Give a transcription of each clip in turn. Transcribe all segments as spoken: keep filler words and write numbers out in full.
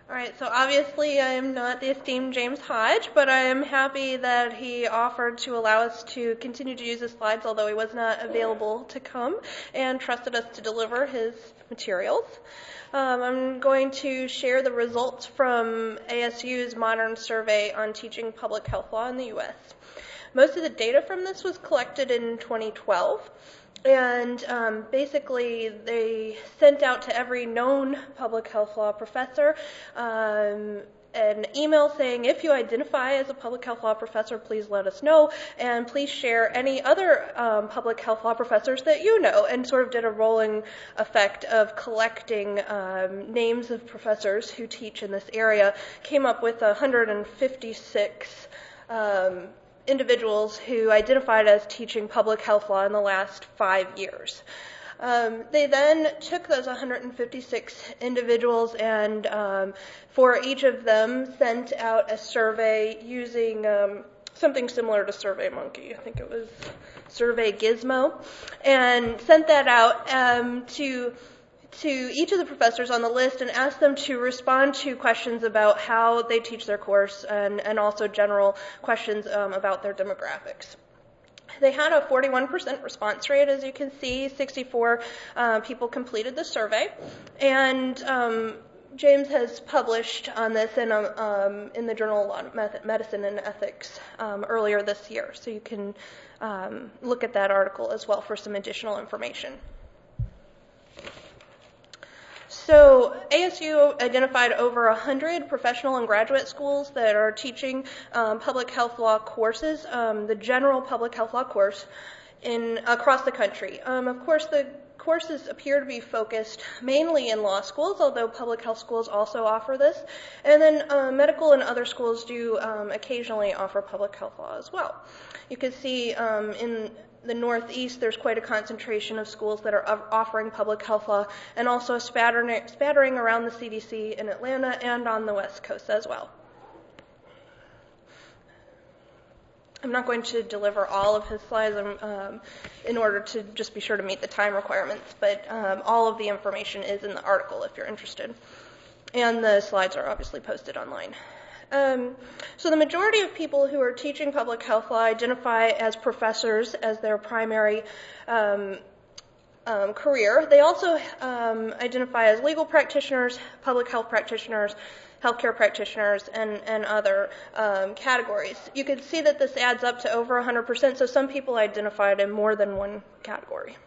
All right, so obviously I am not the esteemed James Hodge, but I am happy that he offered to allow us to continue to use his slides, although he was not available to come, and trusted us to deliver his materials. Um, I'm going to share the results from A S U's modern survey on teaching public health law in the U S. Most of the data from this was collected in twenty twelve. And um, basically, they sent out to every known public health law professor um, an email saying, if you identify as a public health law professor, please let us know, and please share any other um, public health law professors that you know, and sort of did a rolling effect of collecting um, names of professors who teach in this area, came up with one hundred fifty-six um, individuals who identified as teaching public health law in the last five years. Um, they then took those one hundred fifty-six individuals and um, for each of them sent out a survey using um, something similar to SurveyMonkey. I think it was Survey Gizmo, and sent that out um, to to each of the professors on the list and asked them to respond to questions about how they teach their course and, and also general questions um, about their demographics. They had a forty-one percent response rate, as you can see. sixty-four uh, people completed the survey, and um, James has published on this in, a, um, in the Journal of Medicine and Ethics um, earlier this year, so you can um, look at that article as well for some additional information. So A S U identified over one hundred professional and graduate schools that are teaching um, public health law courses, um, the general public health law course, in across the country. Um, of course, the courses appear to be focused mainly in law schools, although public health schools also offer this. And then uh, medical and other schools do um, occasionally offer public health law as well. You can see um, in the Northeast, there's quite a concentration of schools that are offering public health law, and also a spattering, spattering around the C D C in Atlanta and on the West Coast as well. I'm not going to deliver all of his slides um, in order to just be sure to meet the time requirements, but um, all of the information is in the article if you're interested. And the slides are obviously posted online. Um, so the majority of people who are teaching public health law identify as professors as their primary um, um, career. They also um, identify as legal practitioners, public health practitioners, healthcare practitioners, and, and other um, categories. You can see that this adds up to over one hundred percent, so some people identified in more than one category.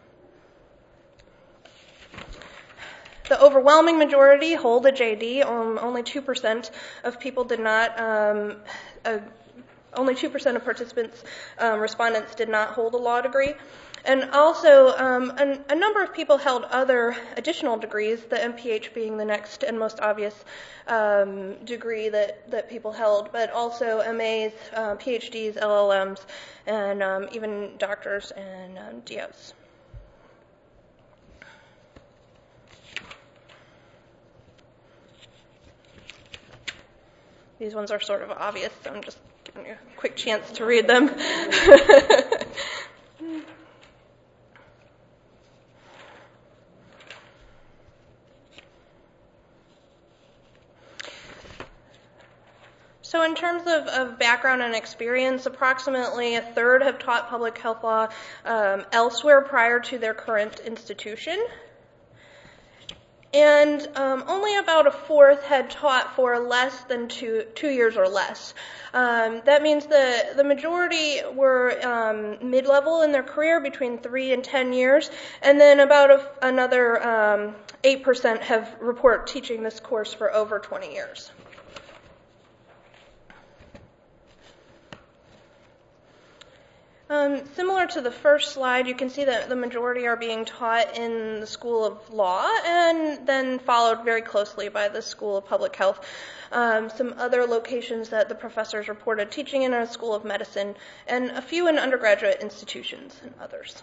The overwhelming majority hold a J D. Um, only two percent of people did not, um, uh, only two percent of participants, um, respondents did not hold a law degree. And also, um, a, a number of people held other additional degrees, the M P H being the next and most obvious um, degree that, that people held, but also M As, uh, P H Ds, L L Ms, and um, even doctors and um, D Os. These ones are sort of obvious, so I'm just giving you a quick chance to read them. So in terms of, of background and experience, approximately a third have taught public health law um, elsewhere prior to their current institution. And um, only about a fourth had taught for less than two two years or less. Um, that means the the majority were um, mid-level in their career, between three and ten years, and then about a, another um, eight percent have report teaching this course for over twenty years. Um, similar to the first slide, you can see that the majority are being taught in the School of Law and then followed very closely by the School of Public Health. Um, some other locations that the professors reported teaching in are the School of Medicine, and a few in undergraduate institutions and others.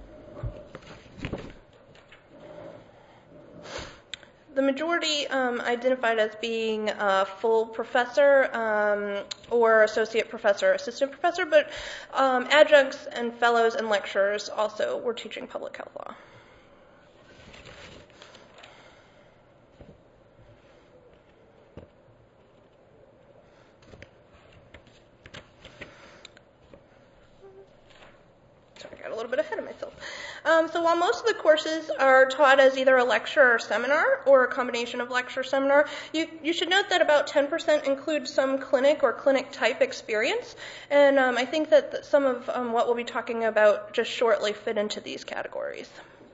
The majority um, identified as being a full professor um, or associate professor, assistant professor, but um, adjuncts and fellows and lecturers also were teaching public health law. Um, so while most of the courses are taught as either a lecture or seminar, or a combination of lecture seminar, you, you should note that about ten percent include some clinic or clinic-type experience, and um, I think that some of um, what we'll be talking about just shortly fit into these categories.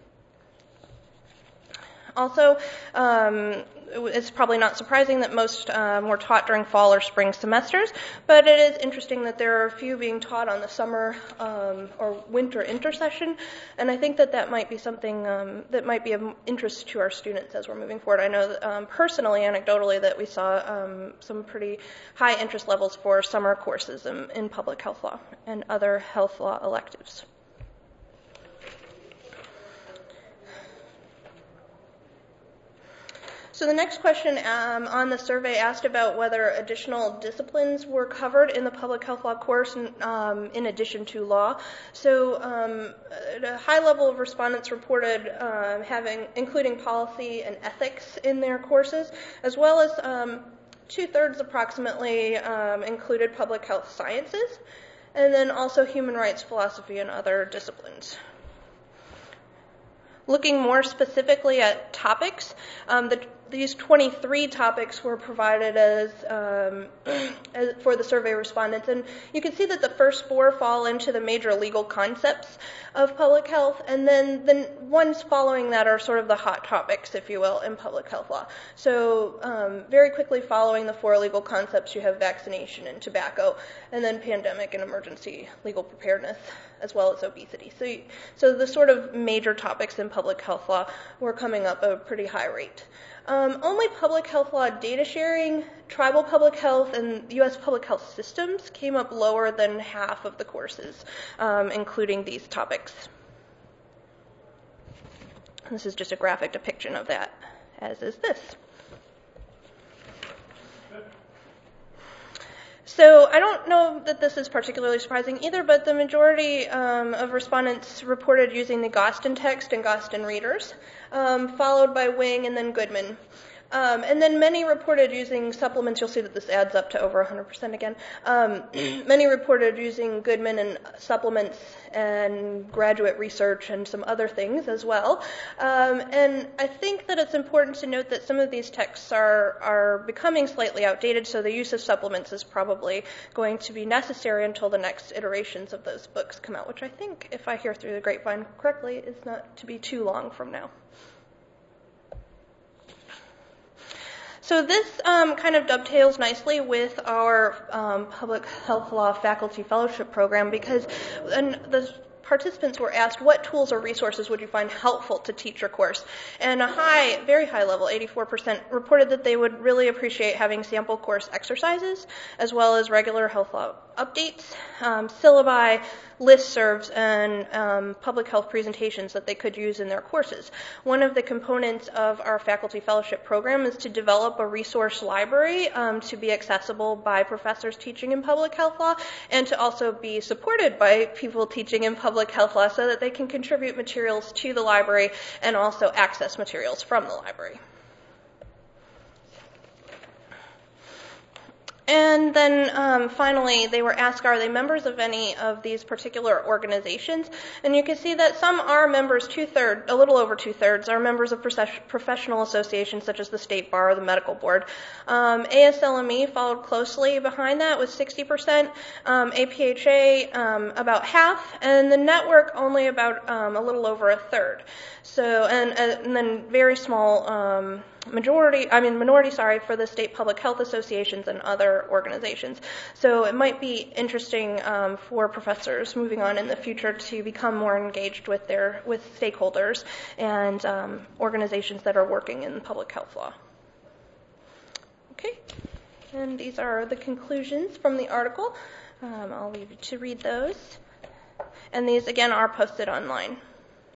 Also, um, it's probably not surprising that most um, were taught during fall or spring semesters, but it is interesting that there are a few being taught on the summer um, or winter intersession, and I think that that might be something um, that might be of interest to our students as we're moving forward. I know that, um, personally, anecdotally, that we saw um, some pretty high interest levels for summer courses in, in public health law and other health law electives. So the next question um, on the survey asked about whether additional disciplines were covered in the public health law course um, in addition to law. So um, a high level of respondents reported um, having, including policy and ethics in their courses, as well as um, two-thirds approximately um, included public health sciences, and then also human rights, philosophy, and other disciplines. Looking more specifically at topics, um, the, these twenty-three topics were provided as, um, as for the survey respondents, and you can see that the first four fall into the major legal concepts of public health, and then the ones following that are sort of the hot topics, if you will, in public health law. So um, very quickly following the four legal concepts, you have vaccination and tobacco, and then pandemic and emergency legal preparedness, as well as obesity. So, you, so the sort of major topics in public health law were coming up at a pretty high rate. Um, only public health law data sharing, tribal public health, and U S public health systems came up lower than half of the courses, um, including these topics. This is just a graphic depiction of that, as is this. So I don't know that this is particularly surprising either, but the majority um, of respondents reported using the Gostin text and Gostin readers, um, followed by Wing and then Goodman. Um, and then many reported using supplements. You'll see that this adds up to over one hundred percent again. Um, many reported using Goodman and supplements and graduate research and some other things as well. Um, and I think that it's important to note that some of these texts are, are becoming slightly outdated, so the use of supplements is probably going to be necessary until the next iterations of those books come out, which I think, if I hear through the grapevine correctly, is not to be too long from now. So this um, kind of dovetails nicely with our um, public health law faculty fellowship program, because and the participants were asked what tools or resources would you find helpful to teach your course. And a high, very high level, eighty-four percent, reported that they would really appreciate having sample course exercises, as well as regular health law updates, um, syllabi, listservs, and um, public health presentations that they could use in their courses. One of the components of our faculty fellowship program is to develop a resource library um, to be accessible by professors teaching in public health law, and to also be supported by people teaching in public health law so that they can contribute materials to the library and also access materials from the library. And then um, finally, they were asked, are they members of any of these particular organizations? And you can see that some are members, two-thirds, a little over two-thirds, are members of professional associations such as the State Bar or the Medical Board. Um, A S L M E followed closely behind that with sixty percent, um, A P H A um, about half, and the network only about um, a little over a third. So, and, and then very small um, majority, I mean minority, sorry, for the state public health associations and other organizations. So it might be interesting um, for professors moving on in the future to become more engaged with their with stakeholders and um, organizations that are working in public health law. Okay, and these are the conclusions from the article. Um, I'll leave you to read those. And these, again, are posted online.